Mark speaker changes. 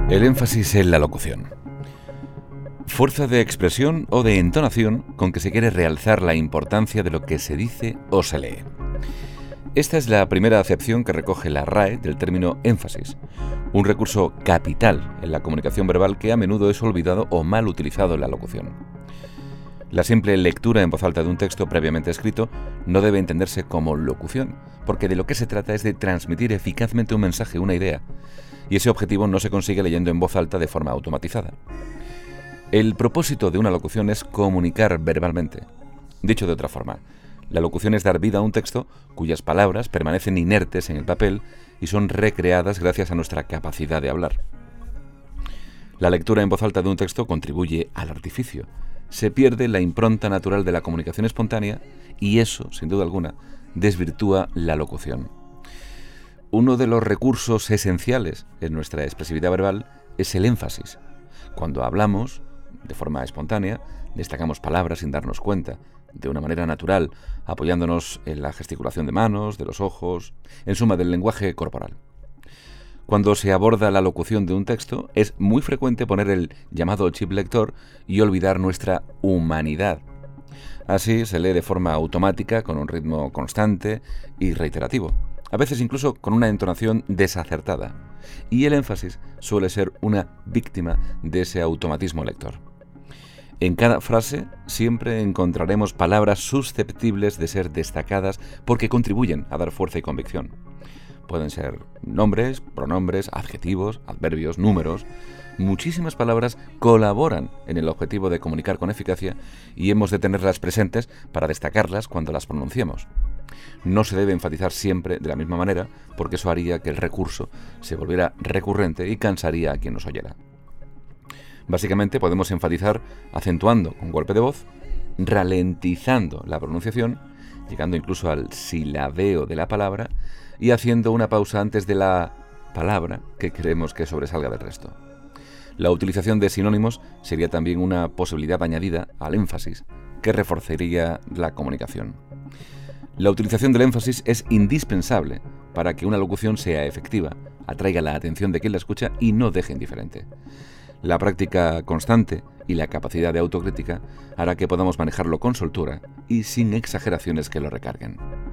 Speaker 1: El énfasis en la locución. Fuerza de expresión o de entonación con que se quiere realzar la importancia de lo que se dice o se lee. Esta es la primera acepción que recoge la RAE del término énfasis, un recurso capital en la comunicación verbal que a menudo es olvidado o mal utilizado en la locución. La simple lectura en voz alta de un texto previamente escrito no debe entenderse como locución, porque de lo que se trata es de transmitir eficazmente un mensaje, una idea, y ese objetivo no se consigue leyendo en voz alta de forma automatizada. El propósito de una locución es comunicar verbalmente. Dicho de otra forma, la locución es dar vida a un texto cuyas palabras permanecen inertes en el papel y son recreadas gracias a nuestra capacidad de hablar. La lectura en voz alta de un texto contribuye al artificio. Se pierde la impronta natural de la comunicación espontánea y eso, sin duda alguna, desvirtúa la locución. Uno de los recursos esenciales en nuestra expresividad verbal es el énfasis. Cuando hablamos, de forma espontánea, destacamos palabras sin darnos cuenta, de una manera natural, apoyándonos en la gesticulación de manos, de los ojos, en suma, del lenguaje corporal. Cuando se aborda la locución de un texto, es muy frecuente poner el llamado chip lector y olvidar nuestra humanidad. Así se lee de forma automática, con un ritmo constante y reiterativo, a veces incluso con una entonación desacertada, y el énfasis suele ser una víctima de ese automatismo lector. En cada frase siempre encontraremos palabras susceptibles de ser destacadas porque contribuyen a dar fuerza y convicción. Pueden ser nombres, pronombres, adjetivos, adverbios, números. Muchísimas palabras colaboran en el objetivo de comunicar con eficacia y hemos de tenerlas presentes para destacarlas cuando las pronunciemos. No se debe enfatizar siempre de la misma manera porque eso haría que el recurso se volviera recurrente y cansaría a quien nos oyera. Básicamente podemos enfatizar acentuando con golpe de voz, ralentizando la pronunciación, llegando incluso al silabeo de la palabra y haciendo una pausa antes de la palabra que queremos que sobresalga del resto. La utilización de sinónimos sería también una posibilidad añadida al énfasis que reforzaría la comunicación. La utilización del énfasis es indispensable para que una locución sea efectiva, atraiga la atención de quien la escucha y no deje indiferente. La práctica constante y la capacidad de autocrítica hará que podamos manejarlo con soltura y sin exageraciones que lo recarguen.